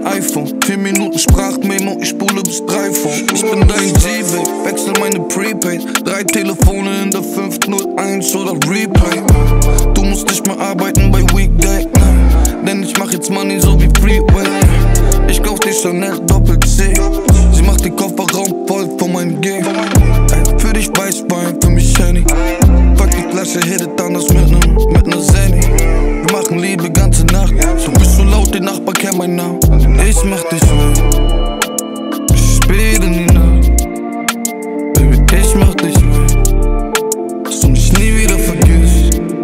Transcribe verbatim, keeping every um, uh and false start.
iPhone. Vier Minuten Sprachmemo, ich spule bis drei vor. Ich bin dein G-Babe, wechsel meine Prepaid. Drei Telefone in der fünf null eins oder Replay. Du musst nicht mehr arbeiten bei Weekday, nein, denn ich mach jetzt Money so wie Freeway. Ich kauf die Chanel Doppel-C. Sie macht den Kofferraum voll von meinem G. Ey, für dich Weißwein, für mich Henny. Pack die Flasche, hit it anders mit nem, mit ner Zenny. Wir machen Liebe ganze Nacht. Du bist so laut, die Nachbar kennt meinen Namen. Ich mach dich